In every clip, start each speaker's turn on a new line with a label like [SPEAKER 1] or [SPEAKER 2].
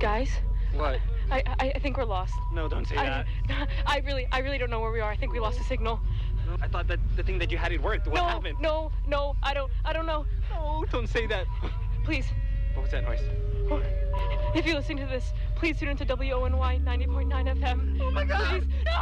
[SPEAKER 1] Guys?
[SPEAKER 2] What?
[SPEAKER 1] I think we're lost.
[SPEAKER 2] No, don't say that.
[SPEAKER 1] I really don't know where we are. I think we lost the signal.
[SPEAKER 2] No, I thought that the thing that you had, it worked. What happened?
[SPEAKER 1] No, I don't know.
[SPEAKER 2] No, don't say that.
[SPEAKER 1] Please.
[SPEAKER 2] What was that noise?
[SPEAKER 1] If you're listening to this, please tune into WONY 90.9 FM.
[SPEAKER 2] Oh my God!
[SPEAKER 1] Please. No!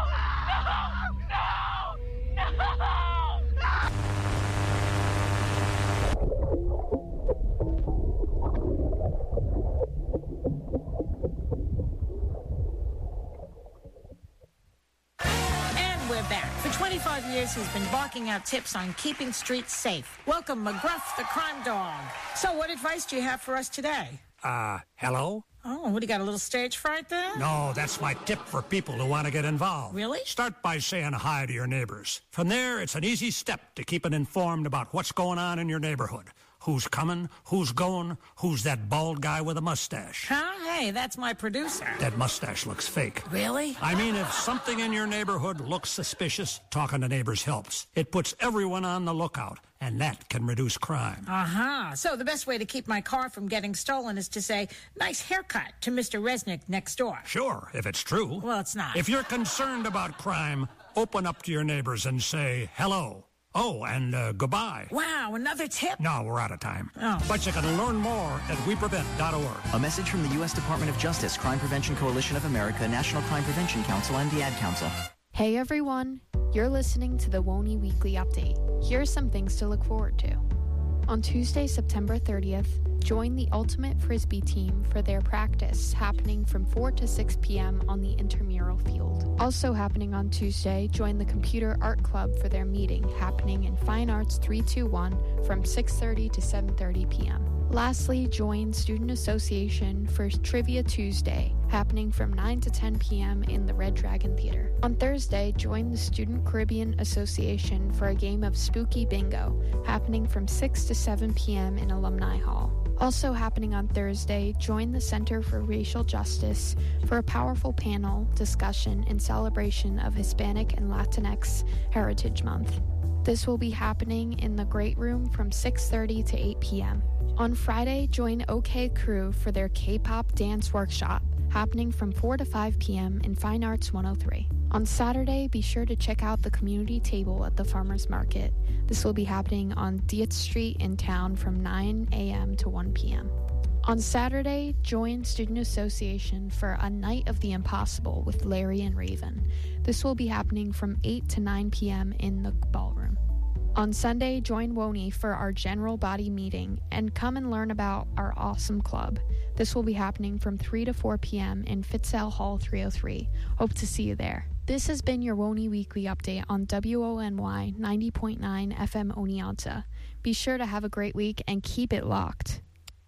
[SPEAKER 3] And we're back. For 25 years, he's been barking out tips on keeping streets safe. Welcome, McGruff, the crime dog. So what advice do you have for us today?
[SPEAKER 4] Hello?
[SPEAKER 3] Oh, what, do you got a little stage fright there?
[SPEAKER 4] No, that's my tip for people who want to get involved.
[SPEAKER 3] Really?
[SPEAKER 4] Start by saying hi to your neighbors. From there, it's an easy step to keeping informed about what's going on in your neighborhood. Who's coming, who's going, who's that bald guy with a mustache.
[SPEAKER 3] Huh? Hey, that's my producer.
[SPEAKER 4] That mustache looks fake.
[SPEAKER 3] Really?
[SPEAKER 4] I mean, if something in your neighborhood looks suspicious, talking to neighbors helps. It puts everyone on the lookout, and that can reduce crime.
[SPEAKER 3] Uh-huh. So the best way to keep my car from getting stolen is to say, nice haircut to Mr. Resnick next door.
[SPEAKER 4] Sure, if it's true.
[SPEAKER 3] Well, it's not.
[SPEAKER 4] If you're concerned about crime, open up to your neighbors and say hello. Oh, and goodbye.
[SPEAKER 3] Wow, another tip?
[SPEAKER 4] No, we're out of time.
[SPEAKER 3] Oh.
[SPEAKER 4] But you can learn more at weprevent.org.
[SPEAKER 5] A message from the U.S. Department of Justice, Crime Prevention Coalition of America, National Crime Prevention Council, and the Ad Council.
[SPEAKER 6] Hey everyone, you're listening to the WONY Weekly Update. Here are some things to look forward to. On Tuesday, September 30th, join the Ultimate Frisbee team for their practice happening from 4 to 6 p.m. on the intramural field. Also happening on Tuesday, join the Computer Art Club for their meeting happening in Fine Arts 321 from 6:30 to 7:30 p.m. Lastly, join Student Association for Trivia Tuesday, happening from 9 to 10 p.m. in the Red Dragon Theater. On Thursday, join the Student Caribbean Association for a game of Spooky Bingo, happening from 6 to 7 p.m. in Alumni Hall. Also happening on Thursday, join the Center for Racial Justice for a powerful panel discussion in celebration of Hispanic and Latinx Heritage Month. This will be happening in the Great Room from 6:30 to 8 p.m. On Friday, join OK Crew for their K-pop dance workshop, happening from 4 to 5 p.m. in Fine Arts 103. On Saturday, be sure to check out the community table at the Farmers Market. This will be happening on Dietz Street in town from 9 a.m. to 1 p.m. On Saturday, join Student Association for a Night of the Impossible with Larry and Raven. This will be happening from 8 to 9 p.m. in the ballroom. On Sunday, join WONY for our general body meeting and come and learn about our awesome club. This will be happening from 3 to 4 p.m. in Fitzell Hall 303. Hope to see you there. This has been your WONY Weekly Update on WONY 90.9 FM Oneonta. Be sure to have a great week and keep it locked.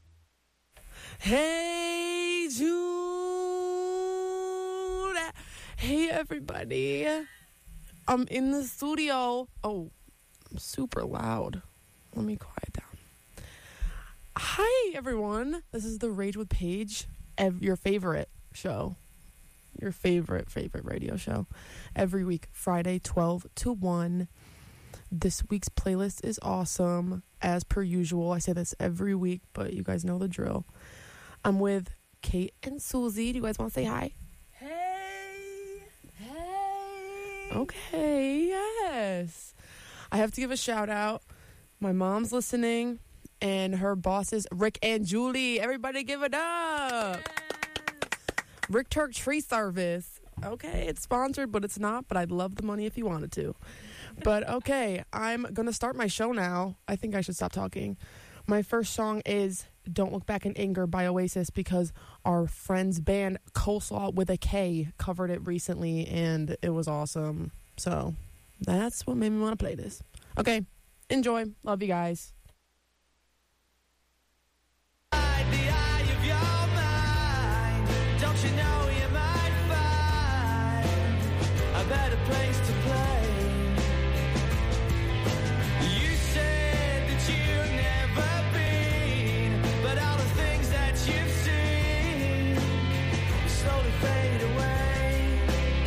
[SPEAKER 7] Hey, Jude. Hey, everybody. I'm in the studio. Oh, I'm super loud. Let me quiet down. Hi, everyone. This is the Rage with Paige, your favorite show. Your favorite radio show. Every week, Friday, 12 to 1. This week's playlist is awesome, as per usual. I say this every week, but you guys know the drill. I'm with Kate and Susie. Do you guys want to say hi?
[SPEAKER 3] Hey.
[SPEAKER 7] Okay, yes. I have to give a shout out. My mom's listening, and her bosses, Rick and Julie. Everybody give it up. Yes. Rick Turk Tree Service. Okay, it's sponsored, but it's not. But I'd love the money if you wanted to. But okay, I'm going to start my show now. I think I should stop talking. My first song is Don't Look Back in Anger by Oasis because our friend's band Coleslaw with a K covered it recently, and it was awesome. So that's what made me want to play this. Okay, enjoy. Love you guys.
[SPEAKER 8] Don't you know you might find a better place to play? You said that you've never been, but all the things that you've seen slowly fade away.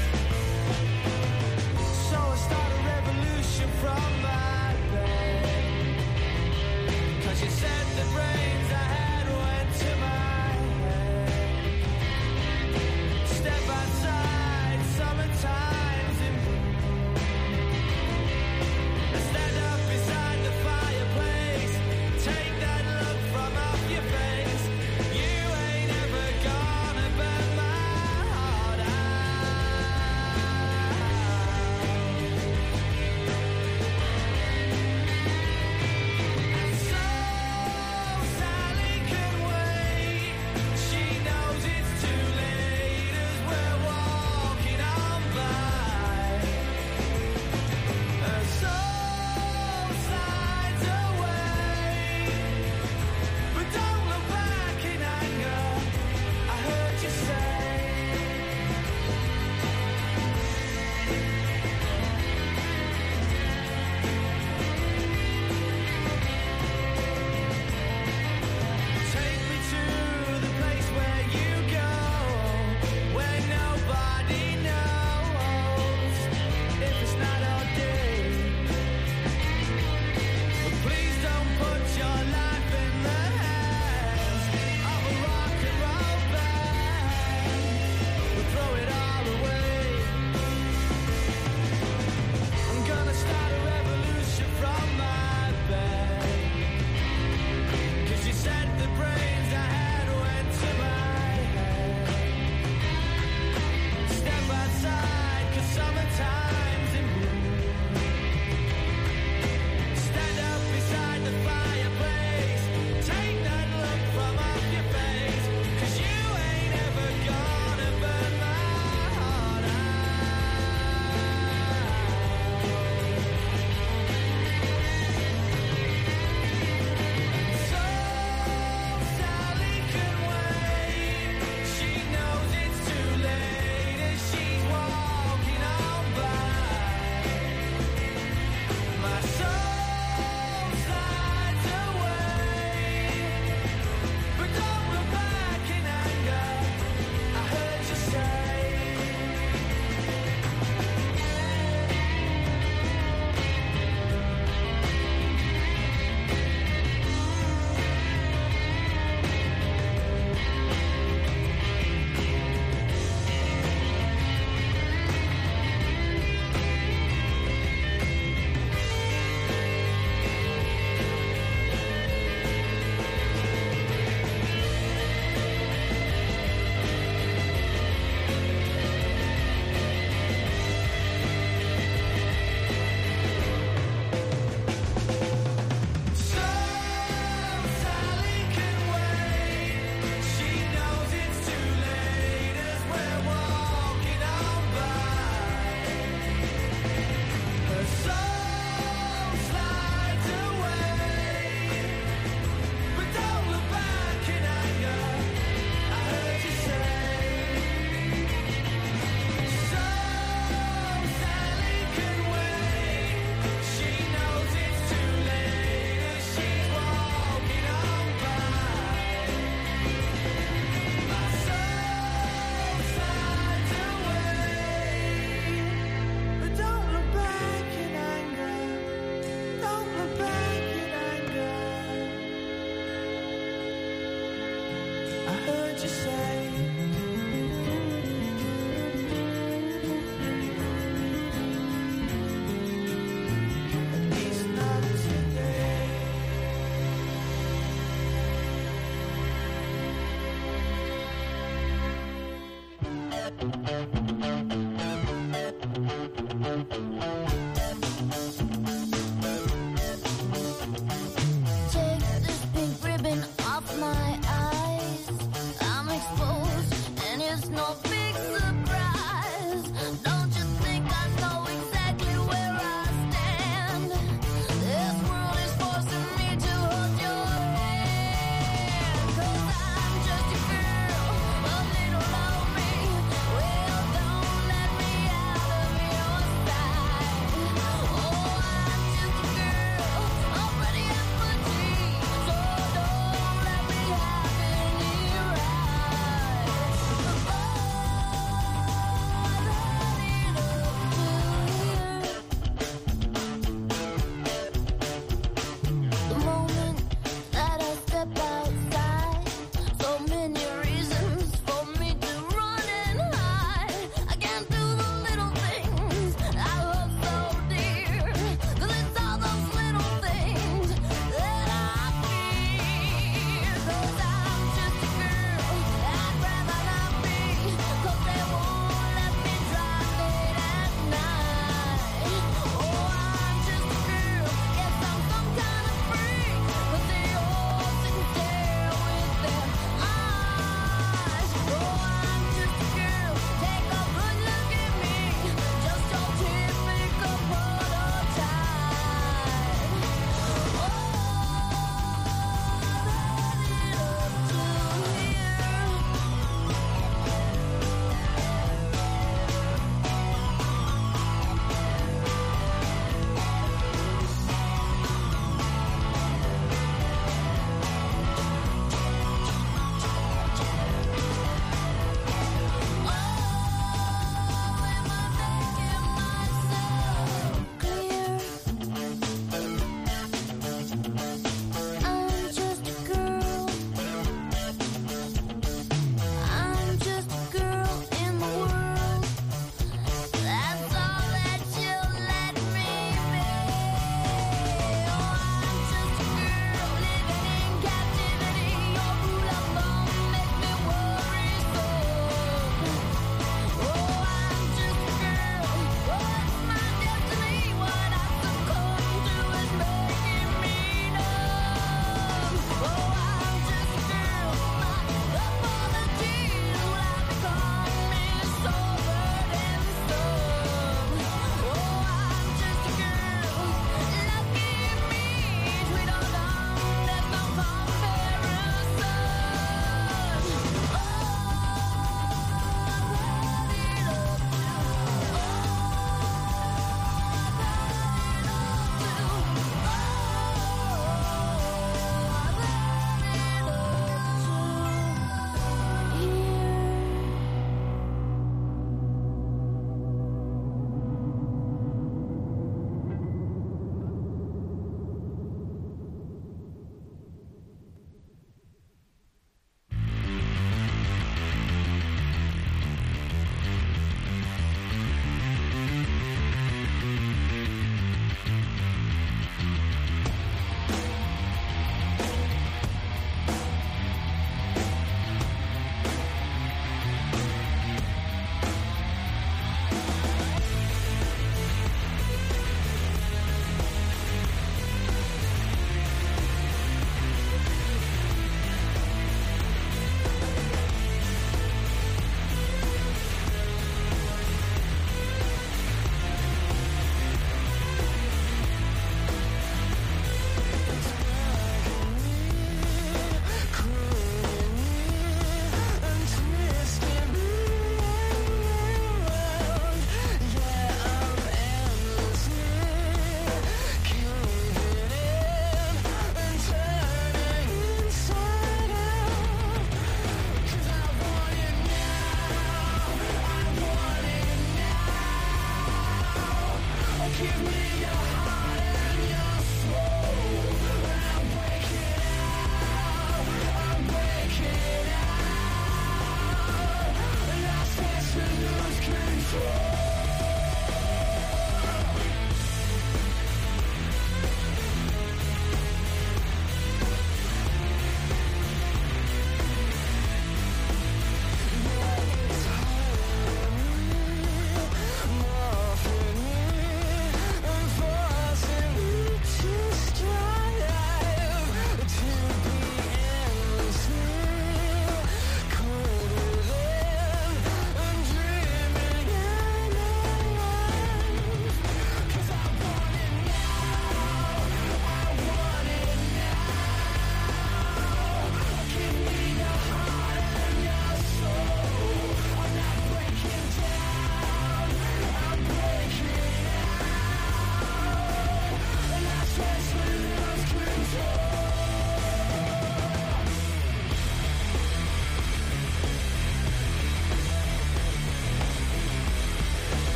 [SPEAKER 8] So I start a revolution from my bed, 'cause you said the brains I had went to my head.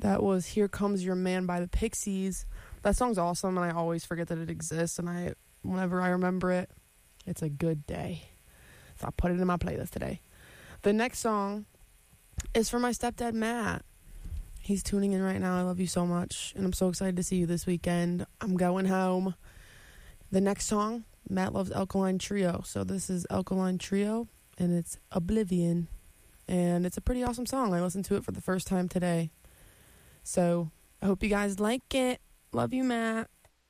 [SPEAKER 7] That was Here Comes Your Man by the Pixies. That song's awesome, and I always forget that it exists, and whenever I remember it, it's a good day. So I put it in my playlist today. The next song is for my stepdad, Matt. He's tuning in right now. I love you so much, and I'm so excited to see you this weekend. I'm going home. The next song, Matt loves Alkaline Trio, so this is Alkaline Trio, and it's Oblivion, and it's a pretty awesome song. I listened to it for the first time today. So I hope you guys like it. Love you, Matt.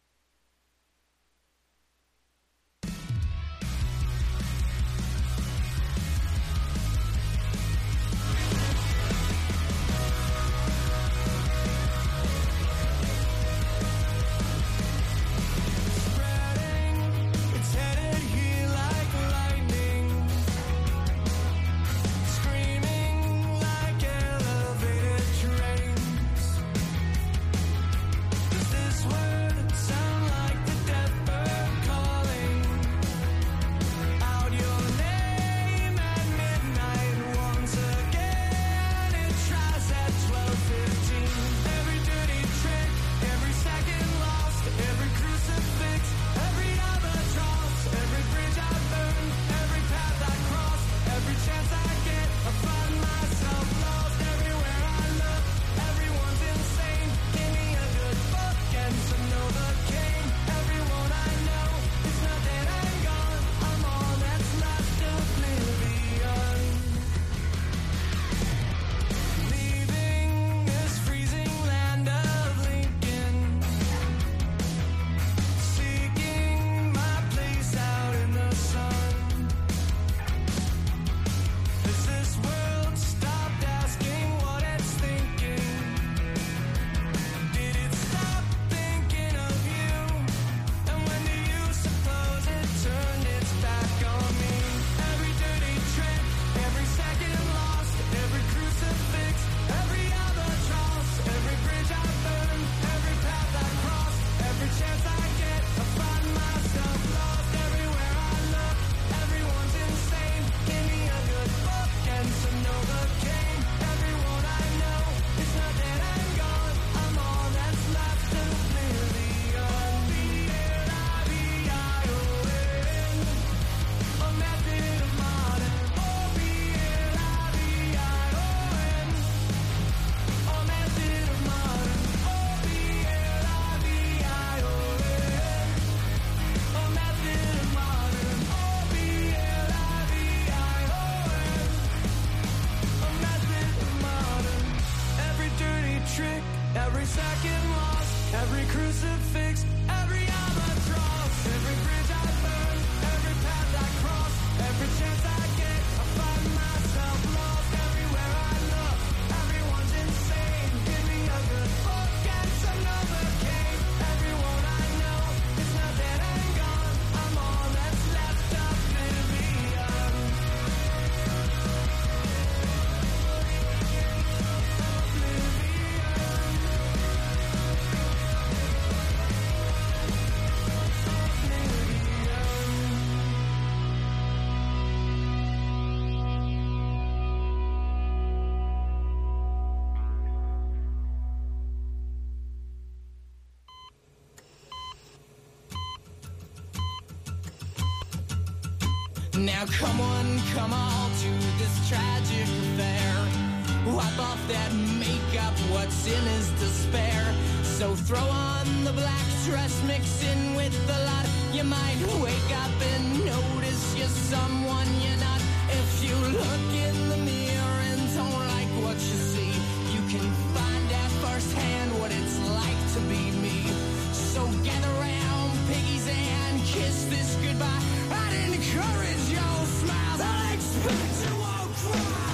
[SPEAKER 8] Now come on, come all to this tragic affair. Wipe off that makeup, what's in is despair. So throw on the black dress, mix in with the lot. You might wake up and notice you're someone you're not. If you look in the mirror and don't like what you see, you can find out firsthand what it's like to be me. So gather round, piggies, and kiss this goodbye. I'd encourage your smiles, I expect you won't cry.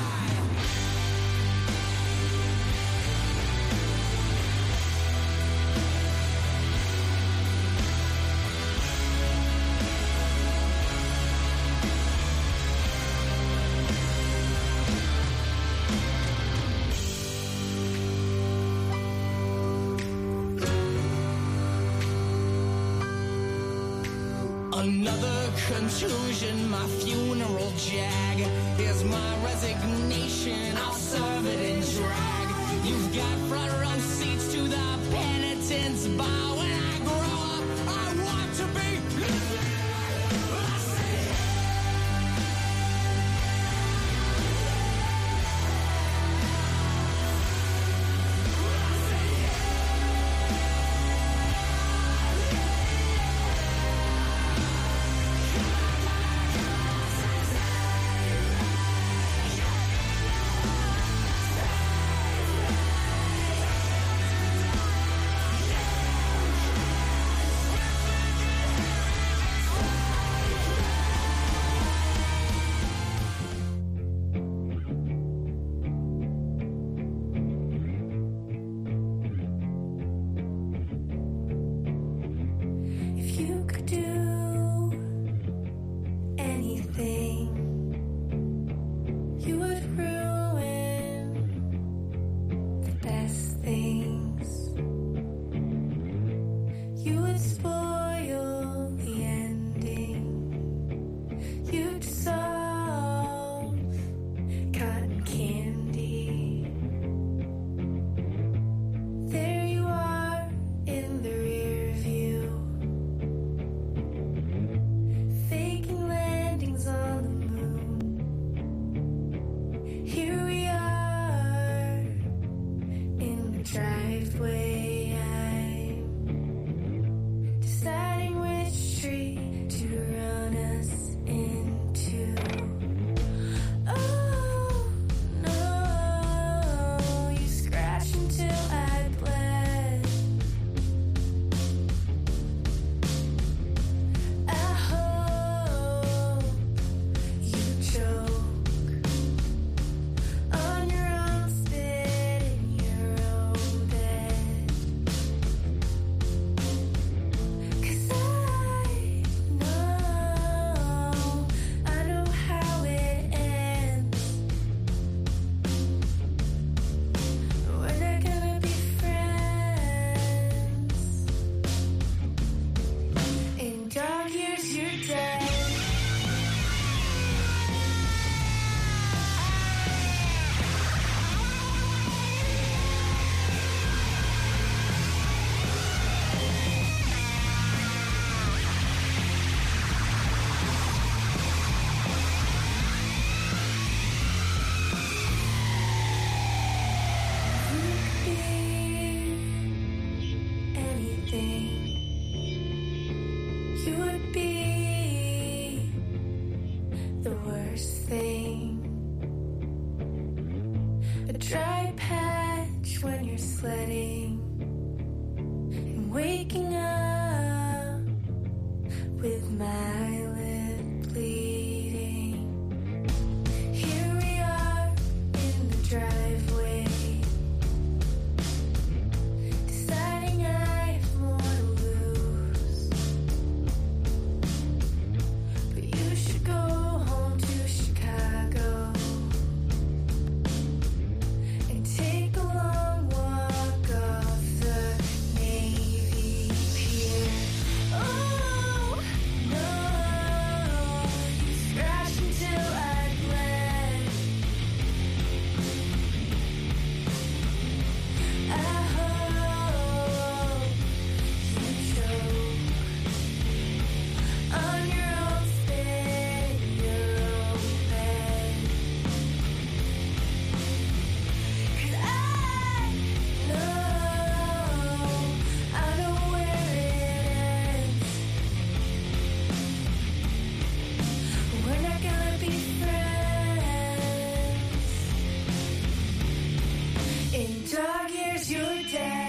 [SPEAKER 8] Another contusion, my funeral jag. Here's my resignation, I'll serve it in drag. You've got front row
[SPEAKER 9] dry patch when you're sledding and waking up with my lip bleeding. Here we are in the driveway, deciding I have more to lose, but you should go home to Chicago and take a long walk off the Navy Pier. Oh no, you scratch until I bled. I hope you choke on your own spit in your own bed. 'Cause I know where it ends. We're not gonna be friends. In dog years you're dead.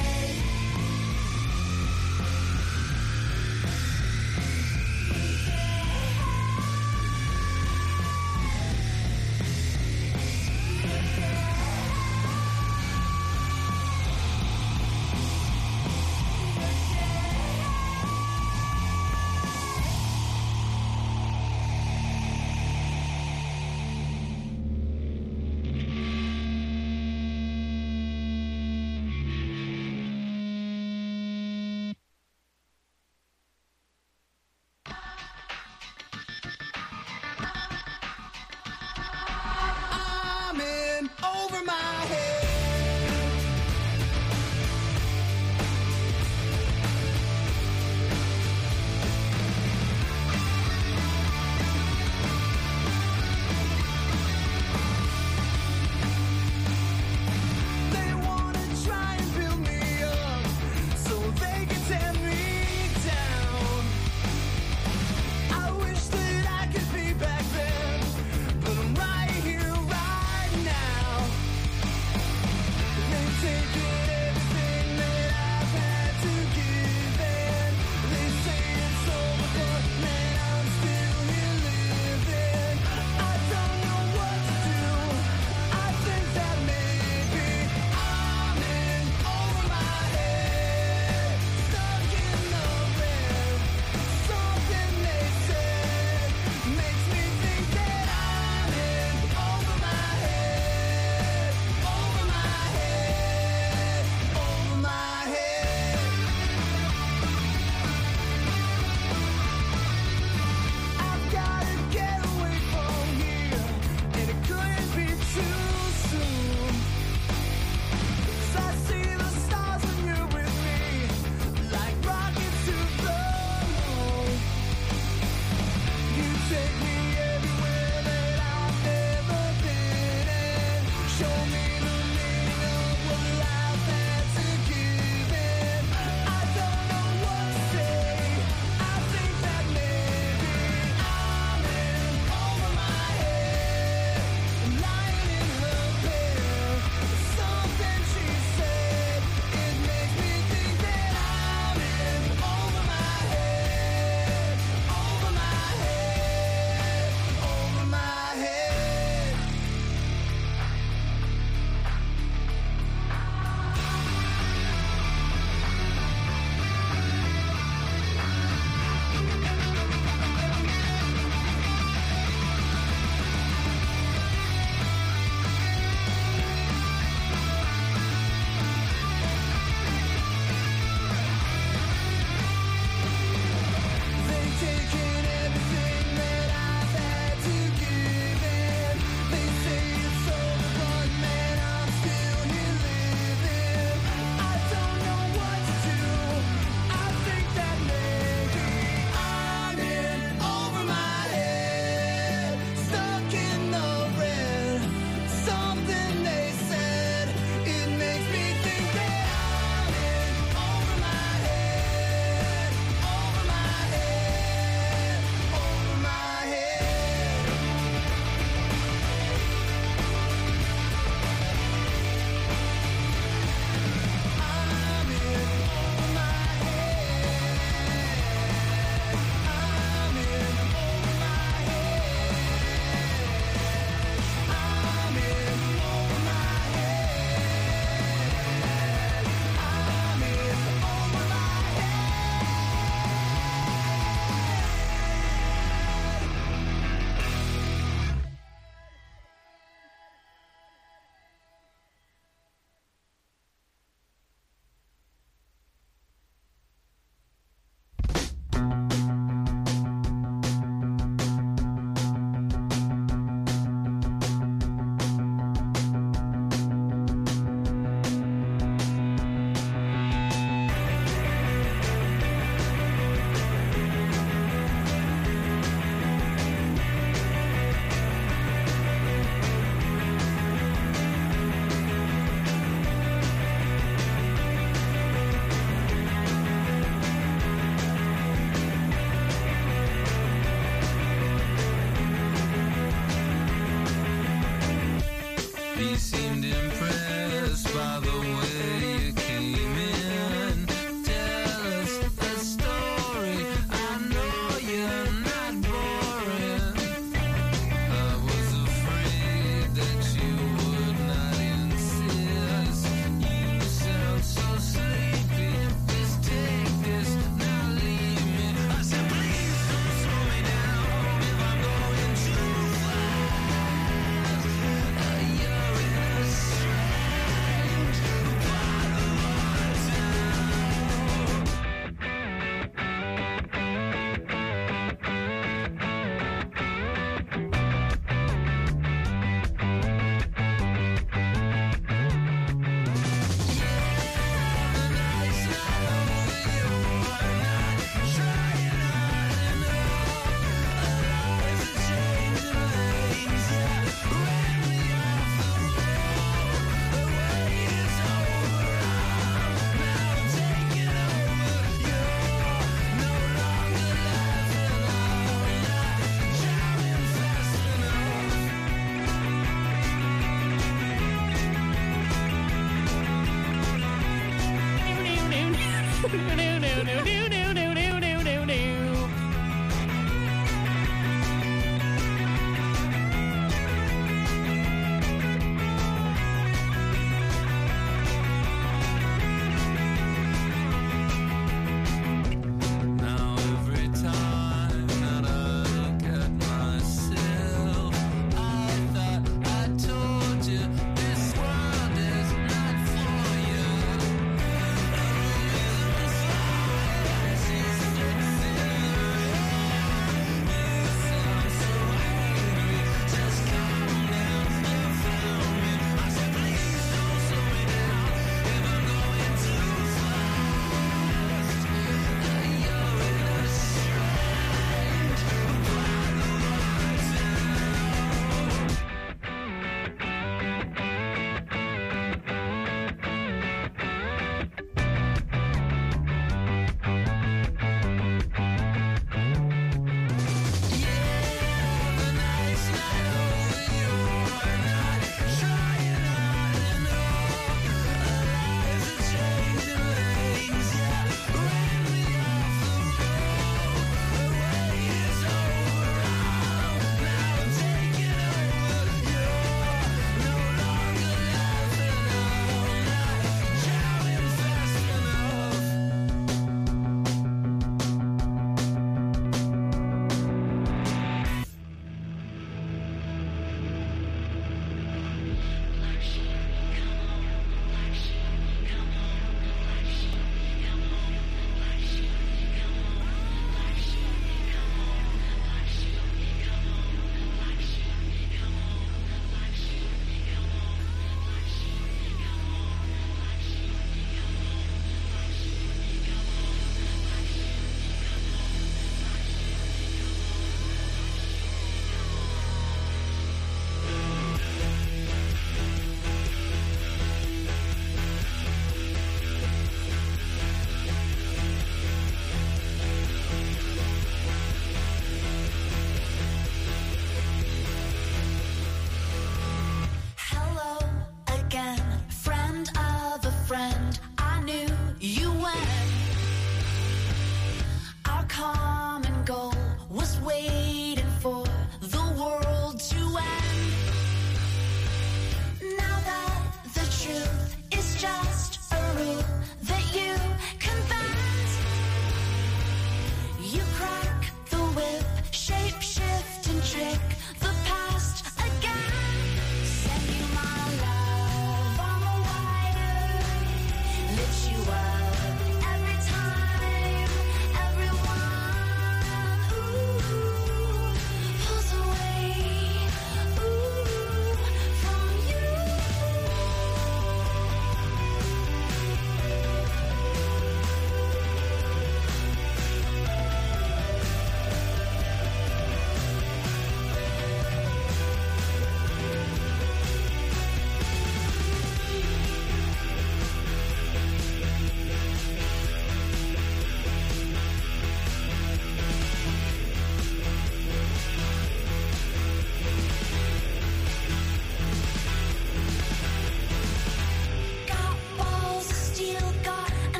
[SPEAKER 8] Now every time that I look at myself, I thought I told you this world is not for you.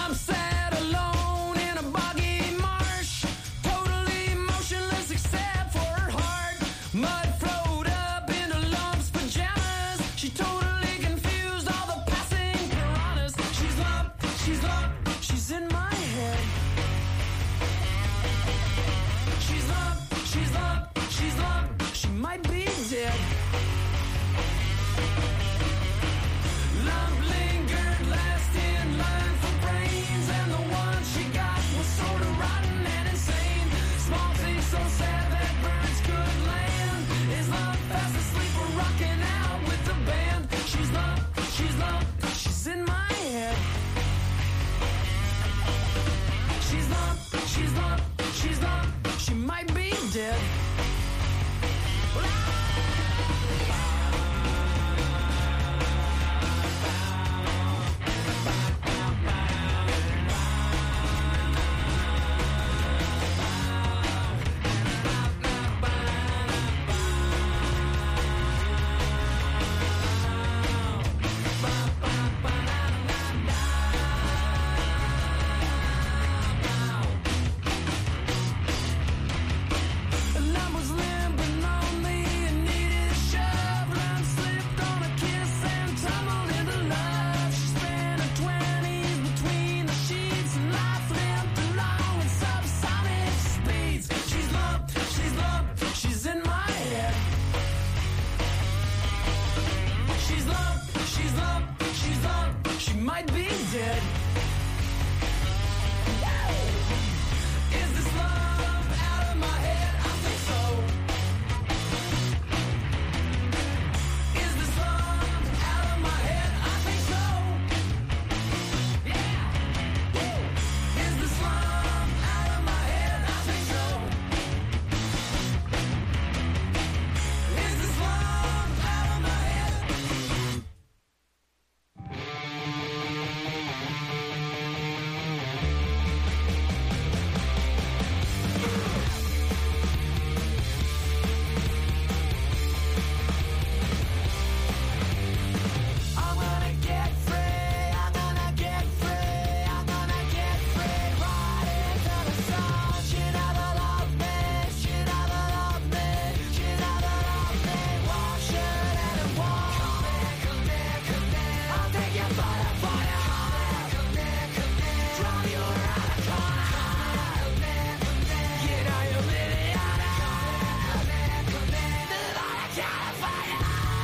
[SPEAKER 8] I'm sad alone in a boggy marsh, totally motionless except for her heart. Mud flowed up into lumps, pajamas. She totally confused all the passing piranhas. She's lump, she's in my head. She's lump, she might be dead. Lump lingered last in line for brains, and the one she got was sort of rotten and insane. Small thing so sad that birds could land. Is Lump fast asleep or rocking out with the band? She's lump, she's in my head. She's lump, she might be dead. Might be dead. Is this love out of my head? I think so. Is this love out of my head? I think so. Yeah. Is this love out of my head? I think so. Is this love out of my head? I'm gonna get free, I'm gonna get free, I'm gonna get free, right into the sun. She never loved me, she never loved me, she never loved me. Wash it and it won't. Come here, I'll take your butterfly. Come here, drive you around the corner. You know you're Liliana. Come here, the light of California.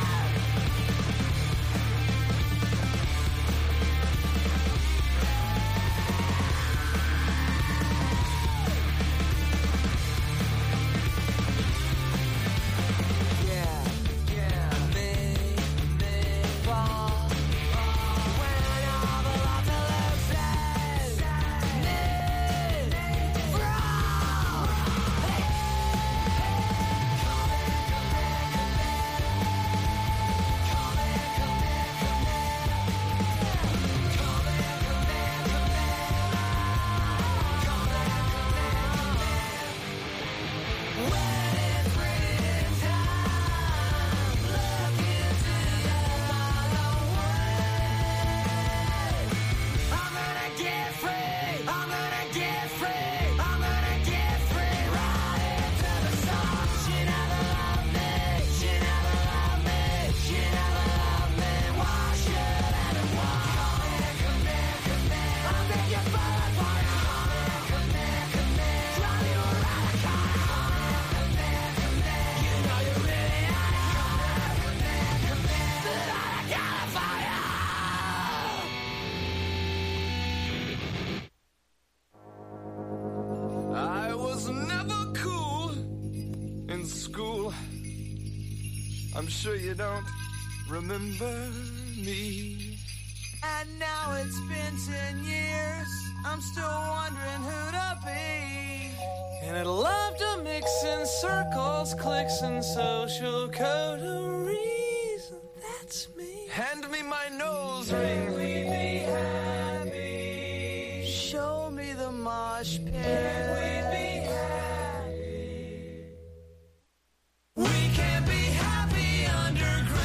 [SPEAKER 8] I was never cool in school. I'm sure you don't remember me. And now it's been 10 years, I'm still wondering who to be. And I'd love to mix in circles, clicks, and social coteries. That's me. Hand me my nose ring. We'd be happy. Show me the mosh pit. We'd be happy. We can be happy underground.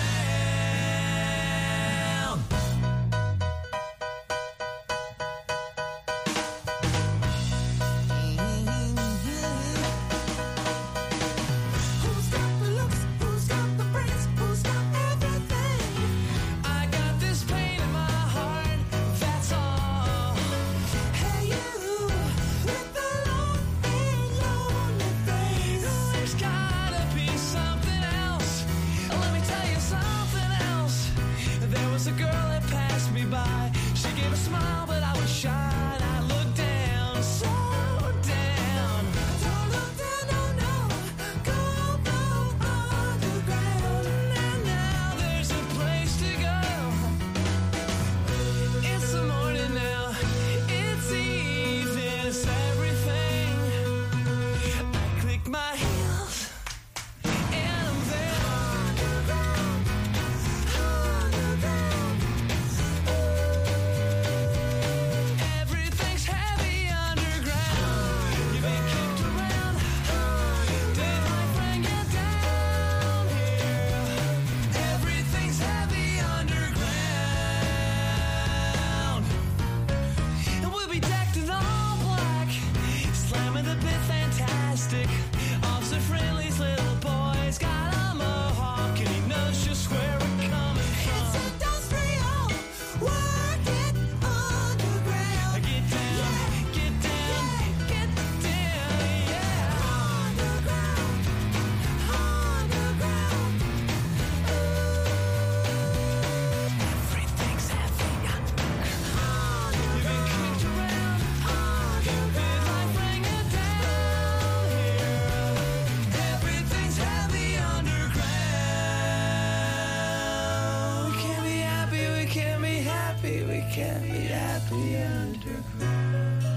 [SPEAKER 8] can't be happy underground.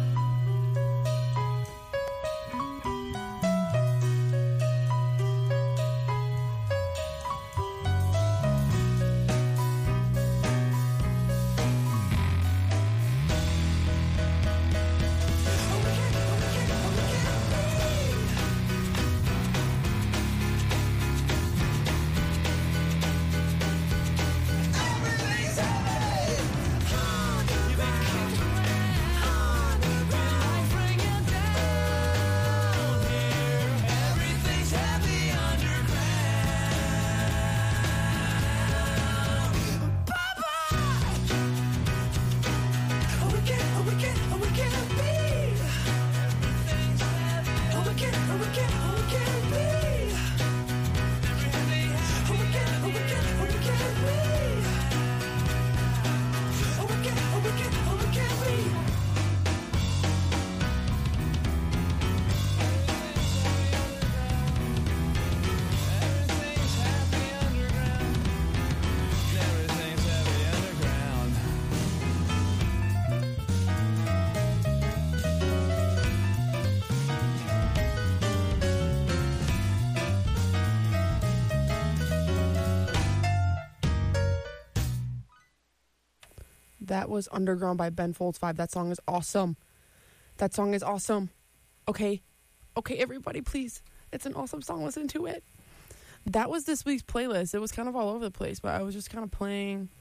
[SPEAKER 7] That was Underground by Ben Folds 5. That song is awesome. That song is awesome. Okay, everybody, please. It's an awesome song. Listen to it. That was this week's playlist. It was kind of all over the place, but I was just kind of playing.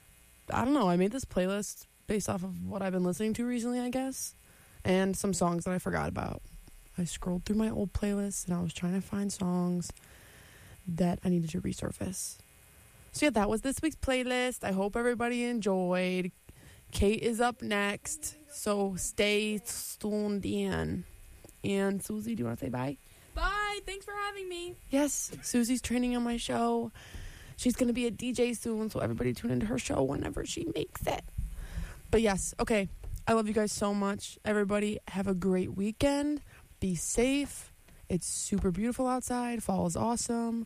[SPEAKER 7] I don't know. I made this playlist based off of what I've been listening to recently, I guess, and some songs that I forgot about. I scrolled through my old playlist, and I was trying to find songs that I needed to resurface. So yeah, that was this week's playlist. I hope everybody enjoyed. Kate is up next, so stay tuned in. And Susie, do you want to say bye?
[SPEAKER 10] Bye. Thanks for having me.
[SPEAKER 7] Yes, Susie's training on my show. She's going to be a DJ soon, so everybody tune into her show whenever she makes it. But yes, okay. I love you guys so much. Everybody, have a great weekend. Be safe. It's super beautiful outside. Fall is awesome.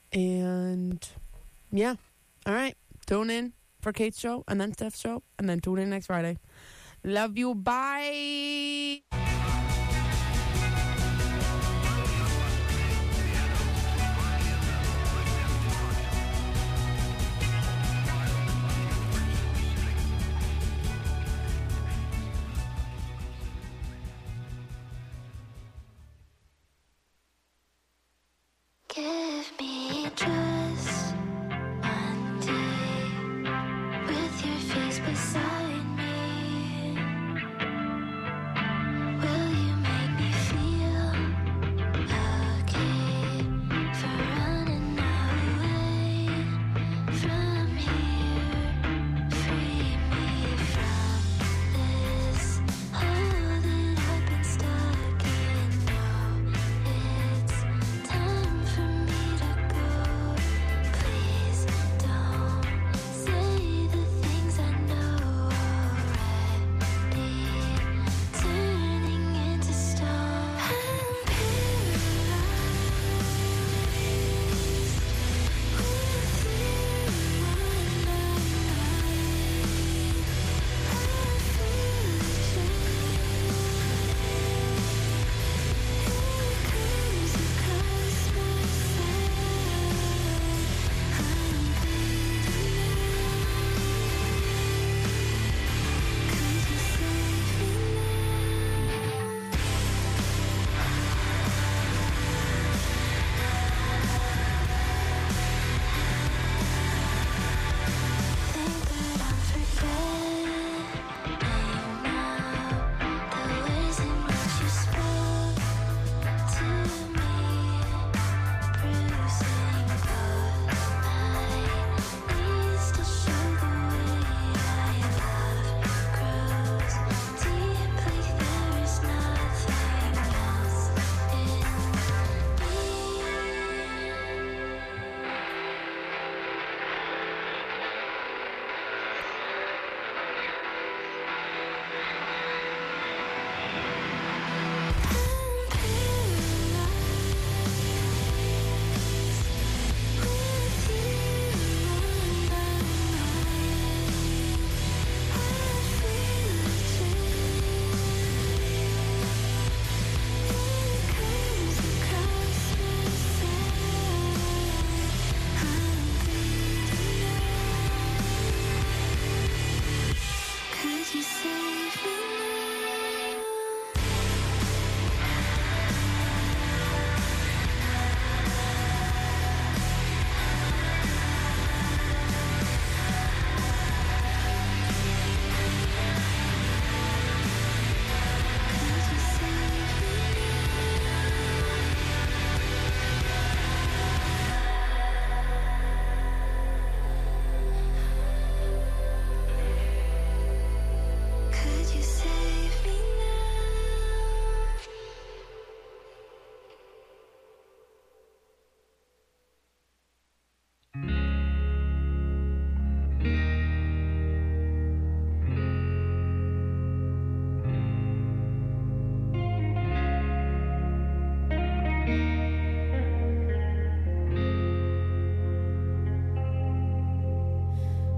[SPEAKER 7] And yeah. All right. Tune in for Kate's show and then Steph's show and then tune in next Friday. Love you. Bye.
[SPEAKER 9] Give me just one day with your face beside me. Will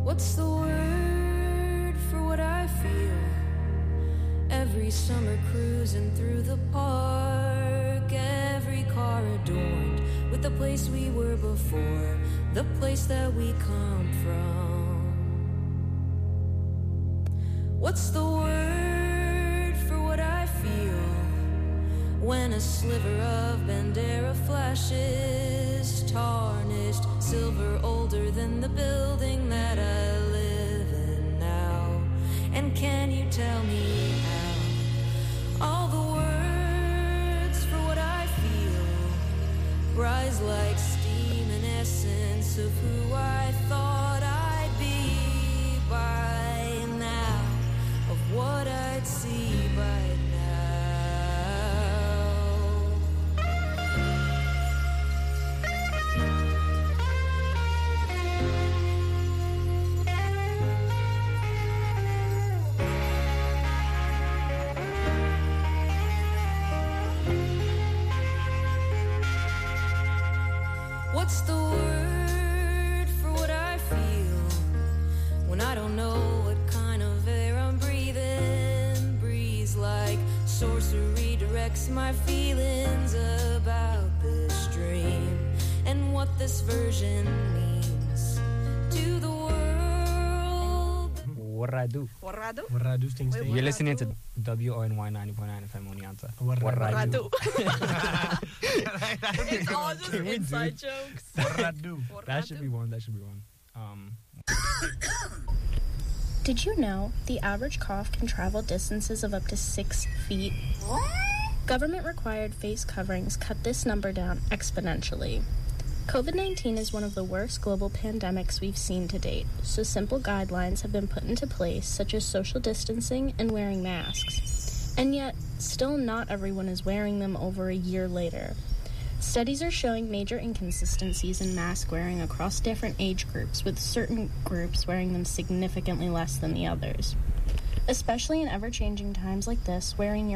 [SPEAKER 9] What's the word for what I feel? Every summer cruising through the park, every car adorned with the place we were before, the place that we come from. What's the word for what I feel when a sliver of Bandera flashes, tarnished silver, older than the building that I live in now? And can you tell me how all the words for what I feel rise like steam and essence of who I thought I'd be by now, of what I'd see by now? What's the word for what I feel when I don't know what kind of air I'm breathing? Breeze like sorcery directs my feelings about this dream and what this version means to the world.
[SPEAKER 11] Warradu.
[SPEAKER 10] Warradu?
[SPEAKER 11] Warradu things.
[SPEAKER 10] Wait,
[SPEAKER 11] You're listening to
[SPEAKER 10] Warradu.
[SPEAKER 11] WONY 90.9 FM Oneonta.
[SPEAKER 10] Warradu.
[SPEAKER 11] It's
[SPEAKER 10] all just inside jokes.
[SPEAKER 11] Warradu. That should be one.
[SPEAKER 12] Did you know the average cough can travel distances of up to 6 feet? Government-required face coverings cut this number down exponentially. COVID-19 is one of the worst global pandemics we've seen to date, so simple guidelines have been put into place, such as social distancing and wearing masks. And yet, still not everyone is wearing them over a year later. Studies are showing major inconsistencies in mask wearing across different age groups, with certain groups wearing them significantly less than the others. Especially in ever-changing times like this, wearing your